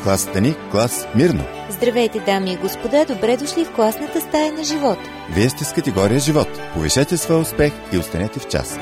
класата ни клас Мирно. Здравейте, дами и господа, добре дошли в класната стая на живот. Вие сте с категория живот. Повишете своя успех и останете в час.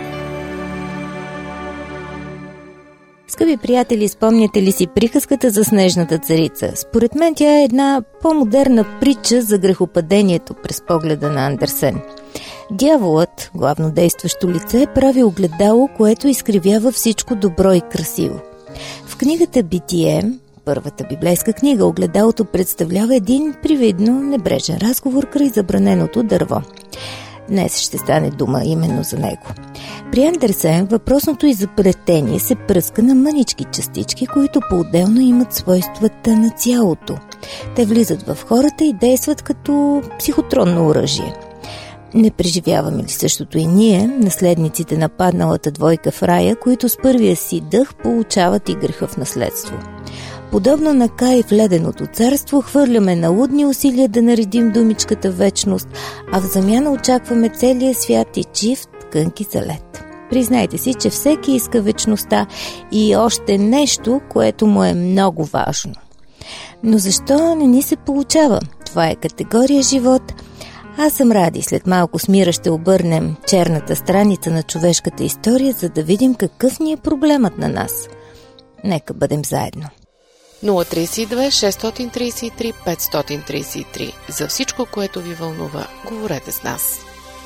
Скъпи приятели, спомняте ли си приказката за снежната царица? Според мен тя е една по-модерна притча за грехопадението през погледа на Андерсен. Дяволът, главно действащо лице, прави огледало, което изкривява всичко добро и красиво. В книгата Битие, първата библейска книга, огледалото представлява един привидно небрежен разговор край забраненото дърво. Днес ще стане дума именно за него. При Андерсен въпросното изобретение се пръска на мънички частички, които по-отделно имат свойствата на цялото. Те влизат в хората и действат като психотронно оръжие. Не преживяваме ли същото и ние, наследниците на падналата двойка в рая, които с първия си дъх получават и греха в наследство? Подобно на Кай в леденото царство, хвърляме на лудни усилия да наредим думичката вечност, а в замяна очакваме целия свят и чифт кънки за лед. Признайте си, че всеки иска вечността и още нещо, което му е много важно. Но защо не ни се получава? Това е категория живот. Аз съм Ради. След малко с Мира ще обърнем черната страница на човешката история, за да видим какъв ни е проблемът на нас. Нека бъдем заедно. 032 633 533. За всичко, което ви вълнува, говорете с нас.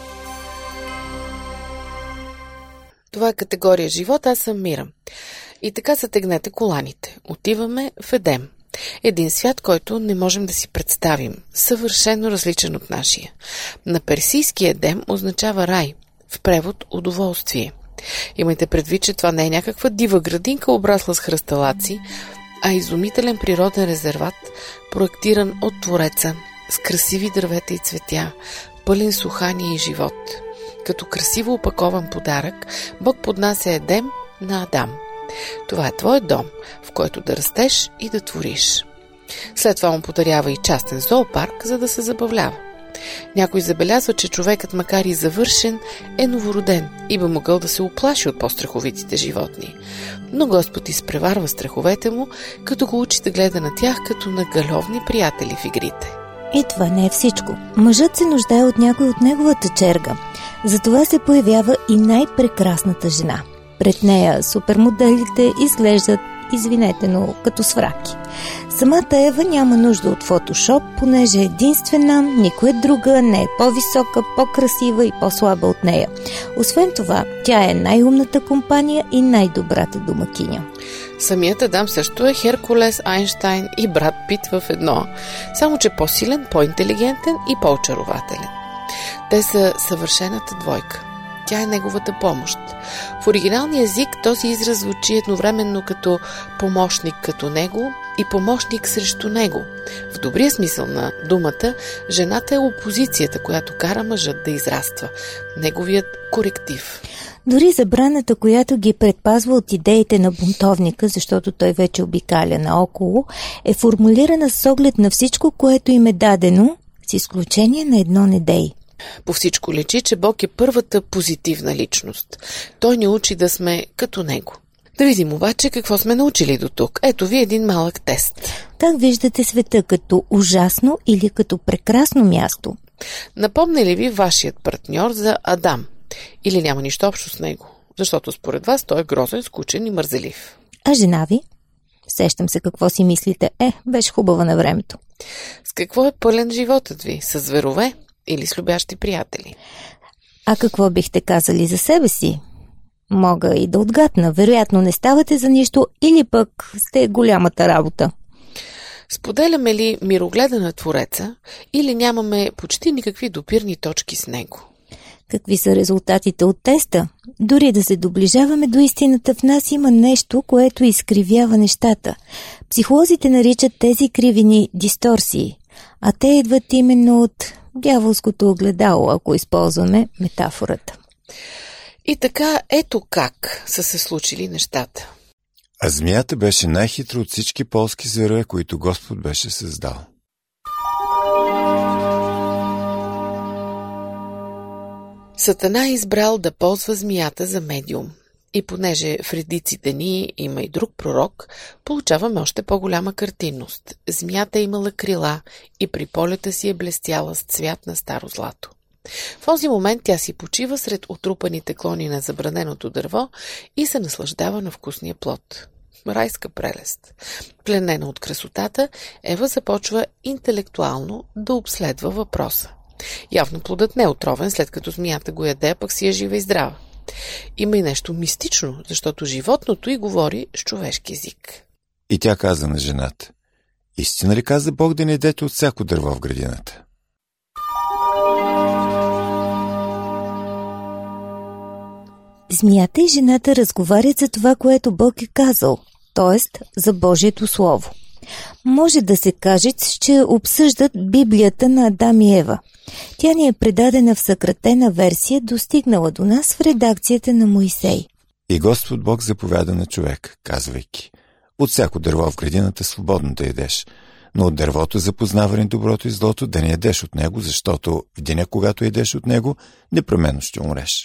Това е категория живот, аз съм Мира. И така затегнете коланите. Отиваме в Едем. Един свят, който не можем да си представим. Съвършено различен от нашия. На персийски Едем означава рай. В превод удоволствие. Имайте предвид, че това не е някаква дива градинка, обрасла с хръсталаци, а изумителен природен резерват, проектиран от Твореца, с красиви дървета и цветя, пълен с ухание и живот. Като красиво опакован подарък, Бог поднася Едем на Адам. Това е твой дом, в който да растеш и да твориш. След това му подарява и частен зоопарк, за да се забавлява. Някой забелязва, че човекът, макар и завършен, е новороден и би могъл да се уплаши от по-страховитите животни. Но Господ изпреварва страховете му, като го учи да гледа на тях като на галовни приятели в игрите. И това не е всичко. Мъжът се нуждае от някой от неговата черга. Затова се появява и най-прекрасната жена. Пред нея супермоделите изглеждат, извинете, но като свраки. Самата Ева няма нужда от фотошоп, понеже е единствена, никоя друга не е по-висока, по-красива и по-слаба от нея. Освен това, тя е най-умната компания и най-добрата домакиня. Самият Адам също е Херкулес, Айнщайн и Брат Пит в едно, само че по-силен, по-интелигентен и по-очарователен. Те са съвършената двойка. Тя е неговата помощ. В оригиналния език този израз звучи едновременно като помощник като него и помощник срещу него. В добрия смисъл на думата, жената е опозицията, която кара мъжът да израства. Неговият коректив. Дори забраната, която ги предпазва от идеите на бунтовника, защото той вече обикаля наоколо, е формулирана с оглед на всичко, което им е дадено, с изключение на едно недей. По всичко личи, че Бог е първата позитивна личност. Той ни учи да сме като Него. Да видим обаче какво сме научили до тук. Ето ви един малък тест. Как виждате света, като ужасно или като прекрасно място? Напомня ли ви вашият партньор за Адам? Или няма нищо общо с него? Защото според вас той е грозен, скучен и мързелив. А жена ви? Сещам се какво си мислите. Беше хубава на времето. С какво е пълен животът ви? С зверове? Или с любящи приятели? А какво бихте казали за себе си? Мога и да отгадна. Вероятно не ставате за нищо или пък сте голямата работа. Споделяме ли мирогледа на Твореца или нямаме почти никакви допирни точки с него? Какви са резултатите от теста? Дори да се доближаваме до истината, в нас има нещо, което изкривява нещата. Психолозите наричат тези кривини дисторсии, а те идват именно от дяволското огледало, ако използваме метафората. И така, ето как са се случили нещата. А змията беше най-хитра от всички полски зверове, които Господ беше създал. Сатана е избрал да ползва змията за медиум. И понеже в редиците ни има и друг пророк, получаваме още по-голяма картинност. Змията е имала крила и при полета си е блестяла с цвят на старо злато. В този момент тя си почива сред отрупаните клони на забраненото дърво и се наслаждава на вкусния плод. Райска прелест. Пленена от красотата, Ева започва интелектуално да обследва въпроса. Явно плодът не е отровен, след като змията го яде, пък си е жива и здрава. Има и нещо мистично, защото животното й говори с човешки език. И тя каза на жената: истина ли каза Бог да не ядете от всяко дърво в градината? Змията и жената разговарят за това, което Бог е казал, т.е. за Божието Слово. Може да се каже, че обсъждат Библията на Адам и Ева. Тя ни е предадена в съкратена версия, достигнала до нас в редакцията на Моисей. И Господ Бог заповяда на човек, казвайки: от всяко дърво в градината свободно да ядеш, но от дървото за познаване доброто и злото да не ядеш от него, защото в деня, когато ядеш от него, непременно ще умреш.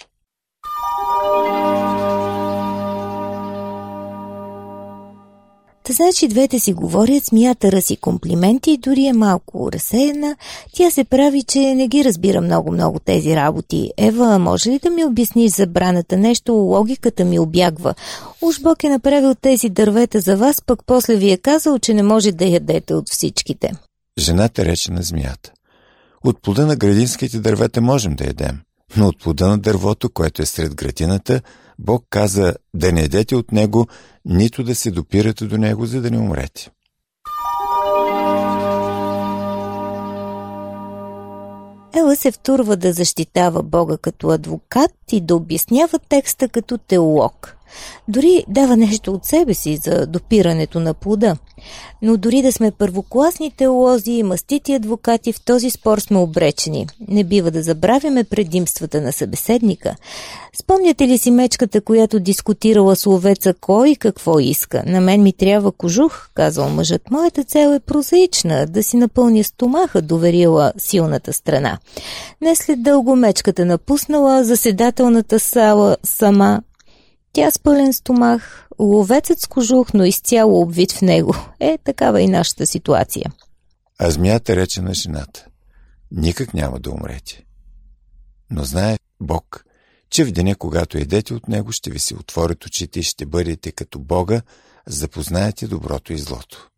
Та значи двете си говорят, змията ръси комплименти и дори е малко разсеяна. Тя се прави, че не ги разбира много тези работи. Ева, може ли да ми обясниш забраната? Нещо, логиката ми обягва. Уж Бог е направил тези дървета за вас, пък после ви е казал, че не може да ядете от всичките. Жената рече на змията: от плода на градинските дървета можем да ядем, но от плода на дървото, което е сред градината, Бог каза да не ядете от него, нито да се допирате до него, за да не умрете. Ела се втурва да защитава Бога като адвокат и да обяснява текста като теолог. Дори дава нещо от себе си за допирането на плода. Но дори да сме първокласни теолози и мастити адвокати, в този спор сме обречени. Не бива да забравяме предимствата на събеседника. Спомняте ли си мечката, която дискутирала с ловеца кой и какво иска? На мен ми трябва кожух, казал мъжът. Моята цел е прозаична, да си напълня стомаха, доверила силната страна. Не след дълго мечката напуснала заседателната сала сама. Тя с пълен стомах, ловецът с кожух, но изцяло обвит в него. Такава и нашата ситуация. А змията рече на жената: никак няма да умрете. Но знае Бог, че в деня, когато едете от него, ще ви се отворят очите и ще бъдете като Бога, за да познаете доброто и злото.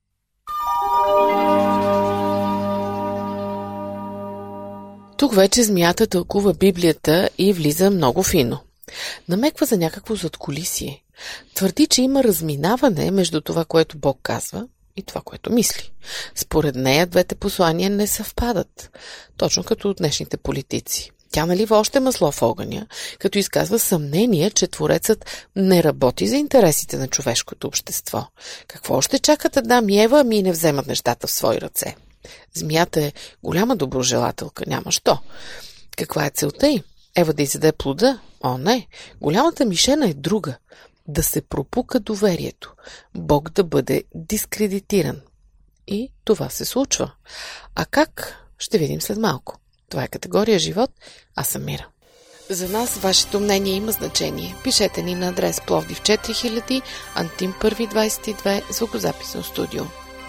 Тук вече змията тълкува Библията и влиза много фино. Намеква за някакво задкулисие. Твърди, че има разминаване между това, което Бог казва, и това, което мисли. Според нея двете послания не съвпадат, точно като от днешните политици. Тя налива още масло в огъня, като изказва съмнение, че Творецът не работи за интересите на човешкото общество. Какво още чакат Адам и Ева, ами не вземат нещата в свои ръце? Змията е голяма доброжелателка, няма що. Каква е целта й? Ева да изяде плода? О, не! Голямата мишена е друга. Да се пропука доверието. Бог да бъде дискредитиран. И това се случва. А как? Ще видим след малко. Това е категория живот. Аз съм Мира. За нас вашето мнение има значение. Пишете ни на адрес Пловдив 4000, Антим 1 22, звукозаписно студио.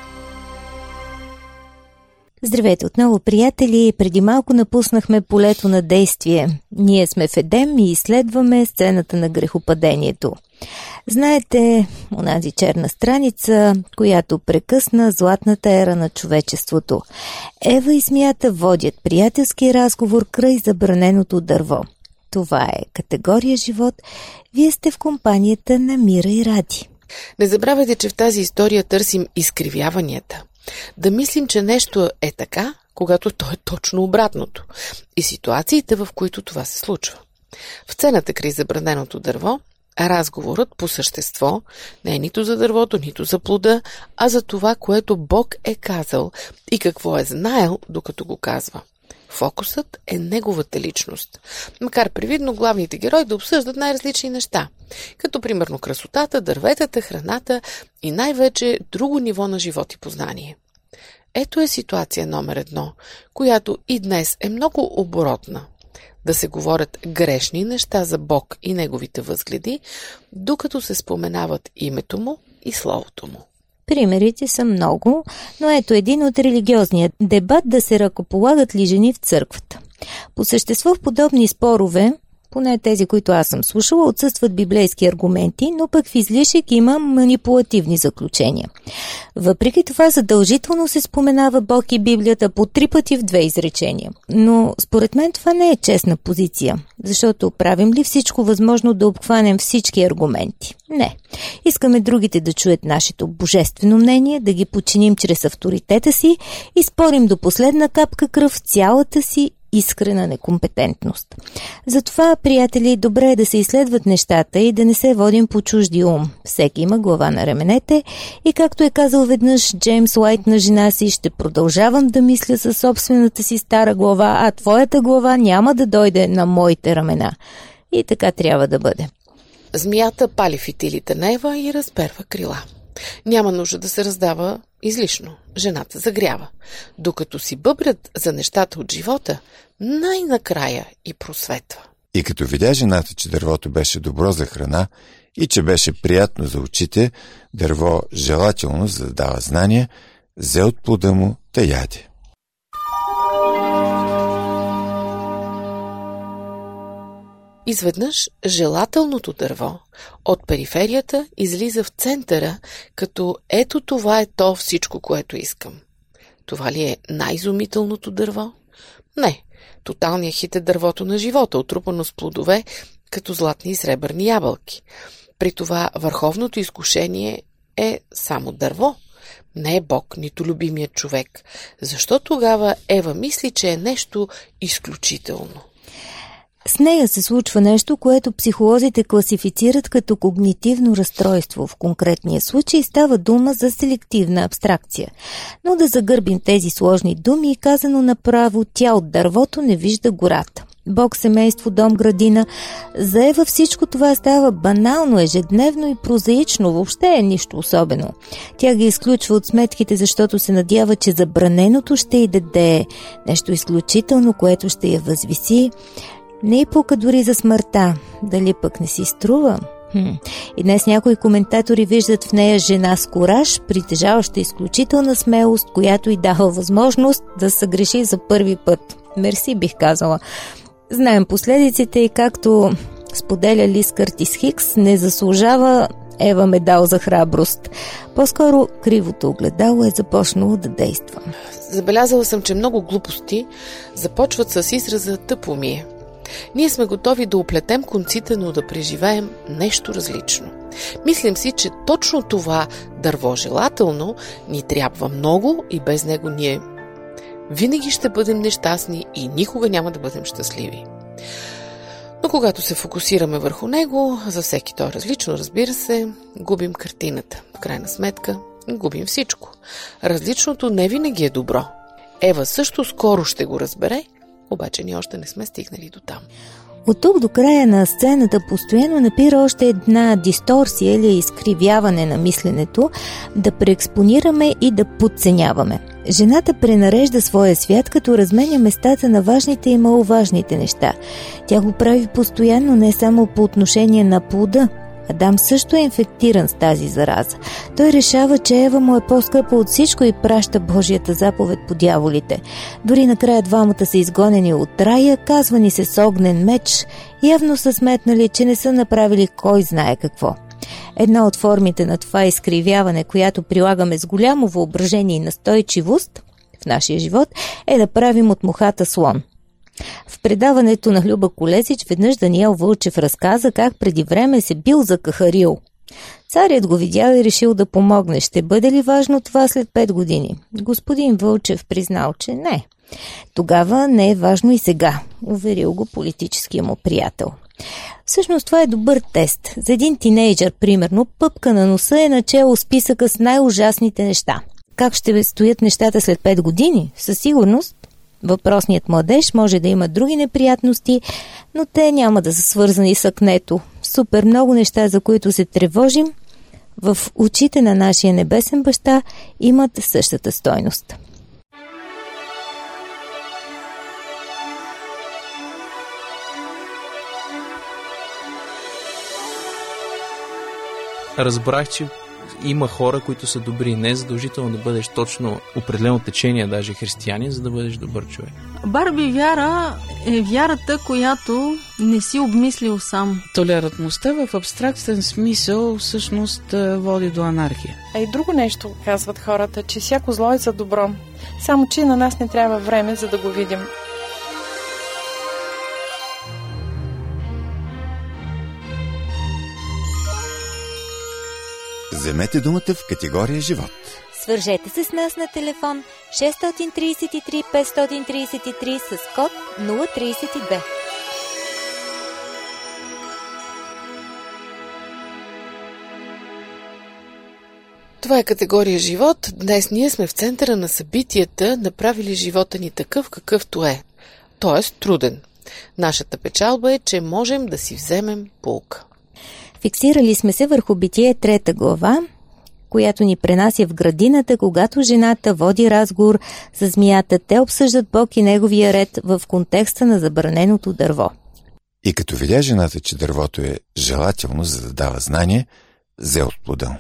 Здравейте отново, приятели! Преди малко напуснахме полето на действие. Ние сме в Едем и изследваме сцената на грехопадението. Знаете, онази черна страница, която прекъсна златната ера на човечеството. Ева и змията водят приятелски разговор край забраненото дърво. Това е категория живот. Вие сте в компанията на Мира и Ради. Не забравяйте, че в тази история търсим изкривяванията. Да мислим, че нещо е така, когато то е точно обратното. И ситуациите, в които това се случва. В сцената край забраненото дърво, разговорът по същество не е нито за дървото, нито за плода, а за това, което Бог е казал и какво е знаел, докато го казва. Фокусът е неговата личност. Макар привидно главните герои да обсъждат най-различни неща, като примерно красотата, дърветата, храната и най-вече друго ниво на живот и познание. Ето е ситуация номер 1, която и днес е много оборотна. да се говорят грешни неща за Бог и неговите възгледи, докато се споменават името му и словото му. Примерите са много, но ето един от религиозния дебат да се ръкополагат ли жени в църквата. По същество в подобни спорове, поне тези, които аз съм слушала, отсъстват библейски аргументи, но пък в излишък има манипулативни заключения. Въпреки това задължително се споменава Бог и Библията по 3 пъти в 2 изречения. Но според мен това не е честна позиция, защото правим ли всичко възможно да обхванем всички аргументи? Не. Искаме другите да чуят нашето божествено мнение, да ги подчиним чрез авторитета си и спорим до последна капка кръв в цялата си искрена некомпетентност. Затова, приятели, добре е да се изследват нещата и да не се водим по чужди ум. Всеки има глава на раменете и, както е казал веднъж Джеймс Уайт на жена си, ще продължавам да мисля със собствената си стара глава, а твоята глава няма да дойде на моите рамена. И така трябва да бъде. Змията пали фитилите на Ева и разперва крила. Няма нужда да се раздава излишно. Жената загрява. Докато си бъбрят за нещата от живота, най-накрая и просветва. И като видя жената, че дървото беше добро за храна и че беше приятно за очите, дърво желателно за да дава знания, взе от плода му да яде. Изведнъж желателното дърво от периферията излиза в центъра, като ето това е то всичко, което искам. Това ли е най-изумителното дърво? Не, тоталният хит е дървото на живота, отрупано с плодове, като златни и сребърни ябълки. При това върховното изкушение е само дърво. Не е Бог, нито любимият човек. Защо тогава Ева мисли, че е нещо изключително? С нея се случва нещо, което психолозите класифицират като когнитивно разстройство. В конкретния случай става дума за селективна абстракция. Но да загърбим тези сложни думи, казано направо, тя от дървото не вижда гората. Бог, семейство, дом, градина. За Ева всичко това става банално, ежедневно и прозаично, въобще е нищо особено. Тя ги изключва от сметките, защото се надява, че забраненото ще й даде нещо изключително, което ще я възвиси. Не и пука дори за смъртта. Дали пък не си струва? И днес някои коментатори виждат в нея жена с кураж, притежаваща изключителна смелост, която й дава възможност да съгреши за първи път. Мерси, бих казала. Знаем последиците и както споделя Лиз Къртис Хикс, не заслужава Ева медал за храброст. По-скоро кривото огледало е започнало да действа. Забелязала съм, че много глупости започват с израза «тъпо ми е». Ние сме готови да оплетем конците, но да преживеем нещо различно. Мислим си, че точно това дърво желателно ни трябва много и без него ние винаги ще бъдем нещастни и никога няма да бъдем щастливи. Но когато се фокусираме върху него, за всеки той е различно, разбира се, губим картината. В крайна сметка, губим всичко. Различното не винаги е добро. Ева също скоро ще го разбере, обаче ние още не сме стигнали до там. От тук до края на сцената постоянно напира още една дисторсия или изкривяване на мисленето, да преекспонираме и да подценяваме. Жената пренарежда своя свят, като разменя местата на важните и маловажните неща. Тя го прави постоянно, не само по отношение на плода. Адам също е инфектиран с тази зараза. Той решава, че Ева му е по-скъпа от всичко и праща Божията заповед по дяволите. Дори накрая двамата са изгонени от рая, казвани се с огнен меч, явно са сметнали, че не са направили кой знае какво. Една от формите на това изкривяване, която прилагаме с голямо въображение и настойчивост в нашия живот, е да правим от мухата слон. В предаването на Люба Колезич веднъж Даниел Вълчев разказа как преди време се бил закахарил. Царят го видял и решил да помогне. Ще бъде ли важно това след 5 години? Господин Вълчев признал, че не. Тогава не е важно и сега, уверил го политическия му приятел. Всъщност това е добър тест. За един тинейджър, примерно, пъпка на носа е начело списъка с най-ужасните неща. Как ще стоят нещата след 5 години? Със сигурност въпросният младеж може да има други неприятности, но те няма да са свързани с акнето. Супер много неща, за които се тревожим, в очите на нашия небесен баща имат същата стойност. разбрах, че има хора, които са добри. Не е задължително да бъдеш точно определено течение, даже християнин, за да бъдеш добър човек. Барби вяра е вярата, която не си обмислил сам. Толерантността в абстрактен смисъл всъщност води до анархия. А и друго нещо казват хората, че всяко зло е за добро. Само че на нас не трябва време, за да го видим. Вземете думата в категория живот. Свържете се с нас на телефон 633 533 с код 032. Това е категория живот. Днес ние сме в центъра на събитията, направили живота ни такъв какъвто е. Тоест труден. Нашата печалба е, че можем да си вземем поука. Фиксирали сме се върху Битие 3 глава, която ни пренася в градината, когато жената води разговор с змията. Те обсъждат Бог и неговия ред в контекста на забраненото дърво. И като видя жената, че дървото е желателно, за да дава знание, взе от плода.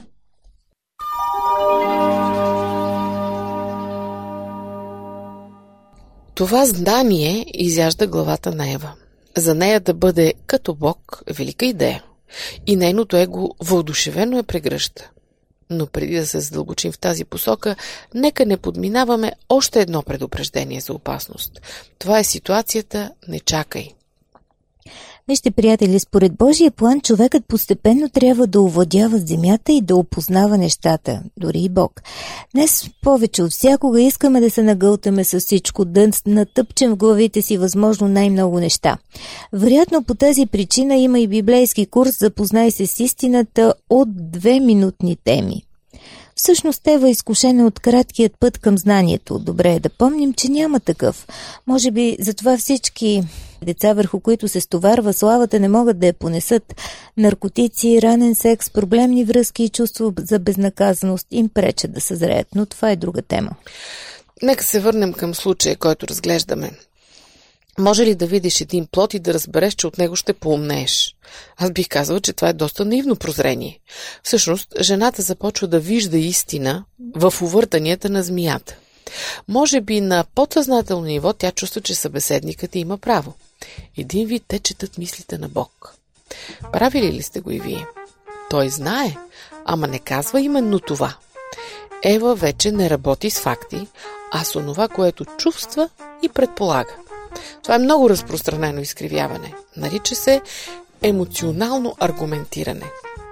Това знание изяжда главата на Ева. За нея да бъде като Бог е велика идея. И нейното его въодушевено я прегръща. Но преди да се задълбочим в тази посока, нека не подминаваме още едно предупреждение за опасност. Това е ситуацията "не чакай". Вижте, приятели, според Божия план човекът постепенно трябва да овладява земята и да опознава нещата, дори и Бог. Днес повече от всякога искаме да се нагълтаме с всичко, да натъпчем в главите си възможно най-много неща. Вероятно по тази причина има и библейски курс "Запознай се с истината" от 2-минутни теми. Всъщност Ева е изкушена от краткият път към знанието. Добре е да помним, че няма такъв. Може би затова всички деца, върху които се стоварва славата, не могат да я понесат. Наркотици, ранен секс, проблемни връзки и чувство за безнаказаност им пречат да съзреят, но това е друга тема. Нека се върнем към случая, който разглеждаме. Може ли да видиш един плод и да разбереш, че от него ще поумнееш? Аз бих казала, че това е доста наивно прозрение. Всъщност, жената започва да вижда истина в увъртанията на змията. Може би на подсъзнателно ниво тя чувства, че събеседникът има право. Един вид те четат мислите на Бог. Правили ли сте го и вие? Той знае, ама не казва именно това. Ева вече не работи с факти, а с онова, което чувства и предполага. Това е много разпространено изкривяване. Нарича се емоционално аргументиране.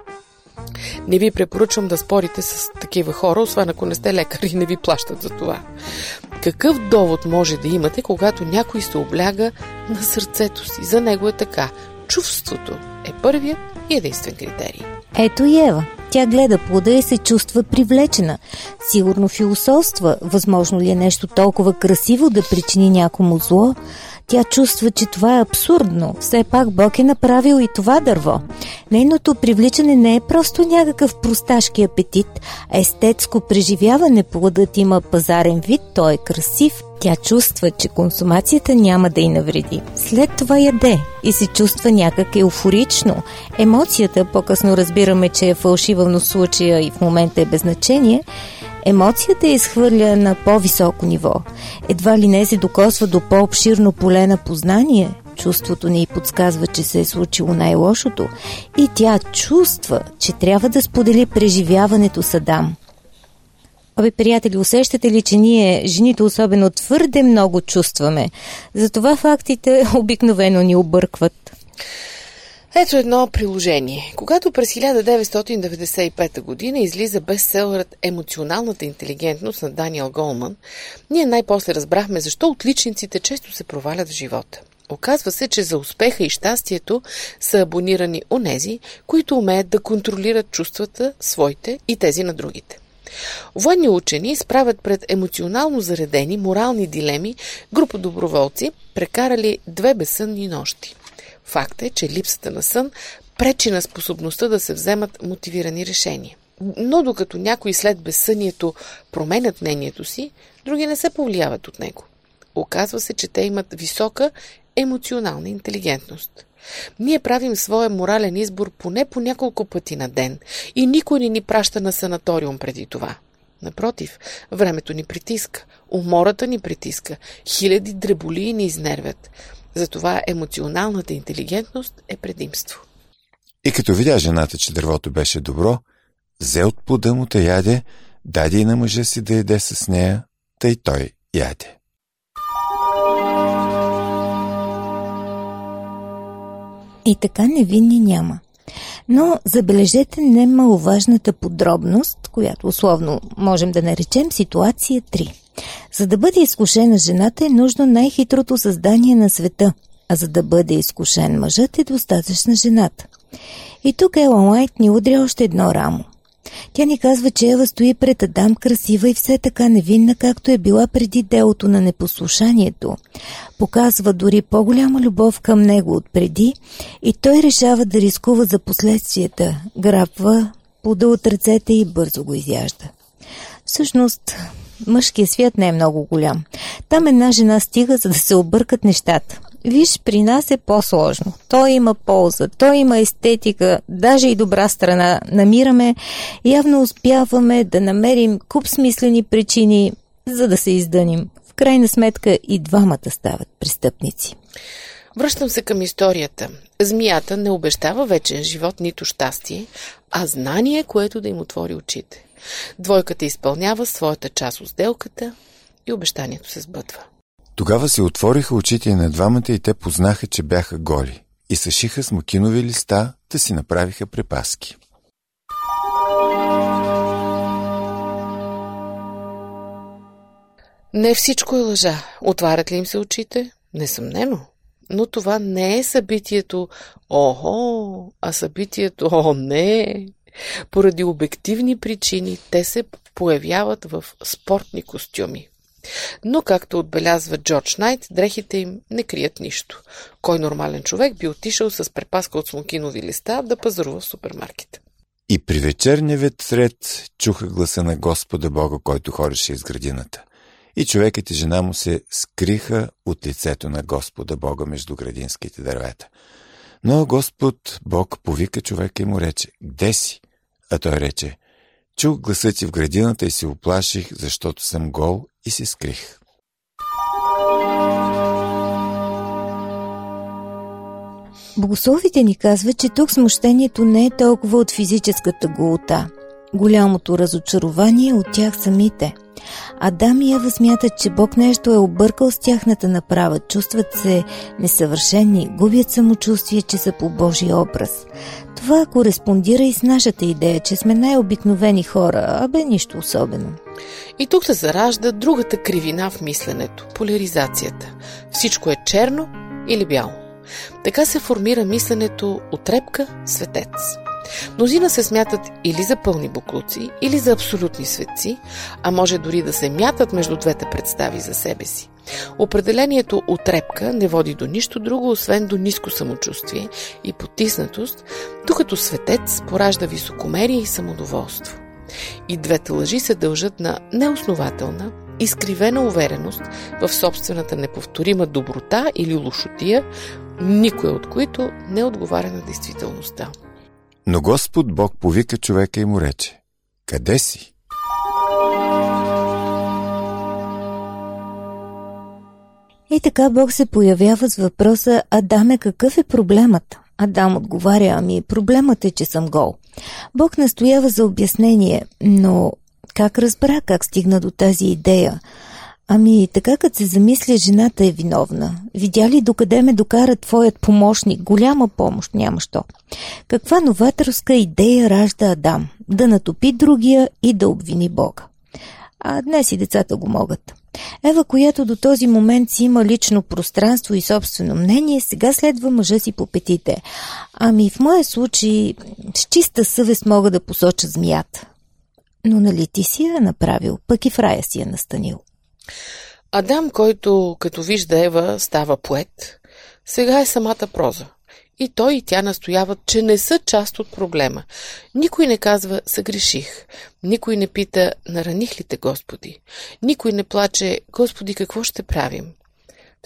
Не ви препоръчвам да спорите с такива хора, освен ако не сте лекар и не ви плащат за това. Какъв довод може да имате, когато някой се обляга на сърцето си? За него е така. Чувството е първият и единствен критерий. Ето и Ева. Тя гледа плода и се чувства привлечена. Сигурно философства. Възможно ли е нещо толкова красиво да причини някому зло? Тя чувства, че това е абсурдно. Все пак Бог е направил и това дърво. Нейното привличане не е просто някакъв просташки апетит, а естетско преживяване. Плодът има пазарен вид, той е красив. Тя чувства, че консумацията няма да й навреди. След това яде и се чувства някак еуфорично. Емоцията, по-късно разбираме, че е фалшива, но в случая и в момента е без значение, емоцията е изхвърля на по-високо ниво. Едва ли не се докосва до по-обширно поле на познание. Чувството ни подсказва, че се е случило най-лошото. И тя чувства, че трябва да сподели преживяването с Адам. Абе, приятели, усещате ли, че ние, жените особено, твърде много чувстваме? Затова фактите обикновено ни объркват. Ето едно приложение. Когато през 1995 година излиза бестселърът "Емоционалната интелигентност" на Даниел Голман, ние най-после разбрахме защо отличниците често се провалят в живота. Оказва се, че за успеха и щастието са абонирани онези, които умеят да контролират чувствата, своите и тези на другите. Военни учени изправят пред емоционално заредени морални дилеми група доброволци, прекарали 2 безсънни нощи. Факт е, че липсата на сън пречи на способността да се вземат мотивирани решения. Но докато някои след безсънието променят мнението си, други не се повлияват от него. Оказва се, че те имат висока емоционална интелигентност. Ние правим своя морален избор поне по няколко пъти на ден и никой не ни праща на санаториум преди това. Напротив, времето ни притиска, умората ни притиска, хиляди дреболии ни изнервят. Затова емоционалната интелигентност е предимство. И като видя жената, че дървото беше добро, взе от плода му та яде, даде и на мъжа си да яде с нея, тъй той яде. И така невинни няма. Но забележете немаловажната подробност, която условно можем да наречем ситуация 3. За да бъде изкушена жената е нужно най-хитрото създание на света, а за да бъде изкушен мъжът е достатъчна жената. И тук Елън Уайт ни удря още едно рамо. Тя ни казва, че Ева стои пред Адам красива и все така невинна, както е била преди делото на непослушанието. Показва дори по-голяма любов към него от преди и той решава да рискува за последствията. Грабва плода от ръцете и бързо го изяжда. Всъщност, мъжкият свят не е много голям. Там една жена стига, за да се объркат нещата. Виж, при нас е по-сложно. Той има полза, той има естетика, даже и добра страна. Намираме, явно успяваме да намерим куп смислени причини, за да се издъним. В крайна сметка и двамата стават престъпници. Връщам се към историята. Змията не обещава вечен живот, нито щастие, а знание, което да им отвори очите. Двойката изпълнява своята част от сделката и обещанието се сбъдва. Тогава се отвориха очите на двамата и те познаха, че бяха голи и съшиха смокинови листа, да си направиха препаски. Не всичко е лъжа. Отварят ли им се очите? Несъмнено. Но това не е събитието «Охо», а събитието «О, не». Поради обективни причини те се появяват в спортни костюми. Но, както отбелязва Джордж Найт, дрехите им не крият нищо. Кой нормален човек би отишъл с препаска от смокинови листа да пазарува в супермаркета? И при вечерния ветрет чуха гласа на Господа Бога, който ходеше из градината. И човекът и жена му се скриха от лицето на Господа Бога между градинските дървета. Но Господ Бог повика човека и му рече: «Где си?» А той рече: «Чух гласа ти в градината и се уплаших, защото съм гол и се скрих». Богословите ни казват, че тук смущението не е толкова от физическата голота. Голямото разочарование от тях самите. Адам и Ева смятат, че Бог нещо е объркал с тяхната направа. Чувстват се несъвършени, губят самочувствие, че са по Божий образ. Това кореспондира и с нашата идея, че сме най-обикновени хора, нищо особено. И тук се заражда другата кривина в мисленето – поляризацията. Всичко е черно или бяло. Така се формира мисленето отрепка – светец. Мнозина се смятат или за пълни боклуци, или за абсолютни светци, а може дори да се мятат между двете представи за себе си. Определението отрепка не води до нищо друго, освен до ниско самочувствие и потиснатост, докато светец поражда високомерие и самодоволство. И двете лъжи се дължат на неоснователна, изкривена увереност в собствената неповторима доброта или лошотия, никой от които не отговаря на действителността. Но Господ Бог повика човека и му рече: «Къде си?» И така Бог се появява с въпроса: «Адаме, какъв е проблемът?» Адам отговаря: «Проблемът е, че съм гол». Бог настоява за обяснение, но как разбра, как стигна до тази идея? Така като се замисля, жената е виновна. Видя ли докъде ме докара твоят помощник? Голяма помощ, няма що. Каква новаторска идея ражда Адам? Да натопи другия и да обвини Бога. А днес и децата го могат. Ева, която до този момент си има лично пространство и собствено мнение, сега следва мъжа си по петите. В моя случай с чиста съвест мога да посоча змията. Но нали ти си я направил, пък и в рая си я настанил. Адам, който като вижда Ева става поет, сега е самата проза. И той и тя настояват, че не са част от проблема. Никой не казва «съгреших», никой не пита «нараних ли те, Господи», никой не плаче «Господи, какво ще правим?».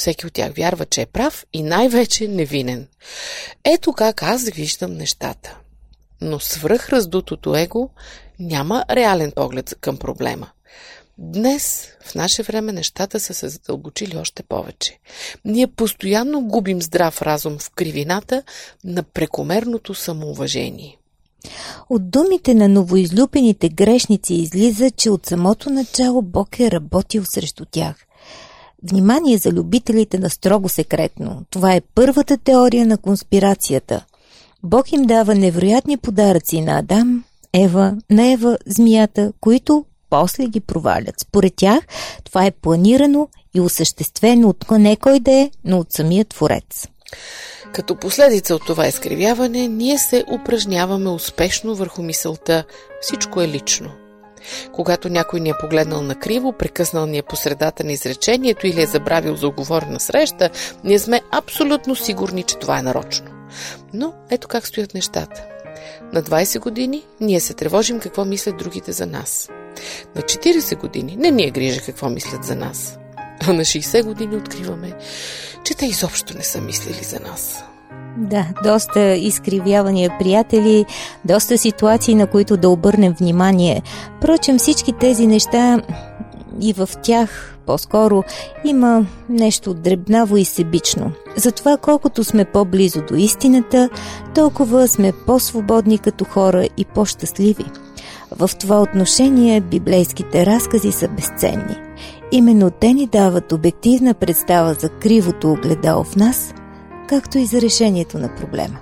Всеки от тях вярва, че е прав и най-вече невинен. Ето как аз виждам нещата. Но свръхраздутото его няма реален поглед към проблема. Днес, в наше време, нещата са се задълбочили още повече. Ние постоянно губим здрав разум в кривината на прекомерното самоуважение. От думите на новоизлюпените грешници излиза, че от самото начало Бог е работил срещу тях. Внимание за любителите на строго секретно. Това е първата теория на конспирацията. Бог им дава невероятни подаръци на Адам, на Ева, змията, които после ги провалят. Според тях това е планирано и осъществено от не кой да е, но от самия Творец. Като последица от това изкривяване, ние се упражняваме успешно върху мисълта «всичко е лично». Когато някой ни е погледнал накриво, прекъснал ни е по средата на изречението или е забравил за уговорена среща, ние сме абсолютно сигурни, че това е нарочно. Но ето как стоят нещата. На 20 години ние се тревожим какво мислят другите за нас. На 40 години не ни е грижа какво мислят за нас. А на 60 години откриваме, че те изобщо не са мислили за нас. Да, доста изкривявания, приятели, доста ситуации, на които да обърнем внимание. Впрочем, всички тези неща и в тях по-скоро има нещо дребнаво и себично. Затова колкото сме по-близо до истината, толкова сме по-свободни като хора и по-щастливи. В това отношение библейските разкази са безценни. Именно те ни дават обективна представа за кривото огледало в нас, както и за решението на проблема.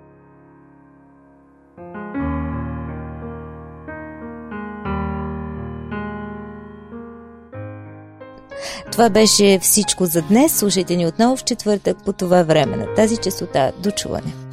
Това беше всичко за днес. Слушайте ни отново в четвъртък по това време на тази честота. До чуване!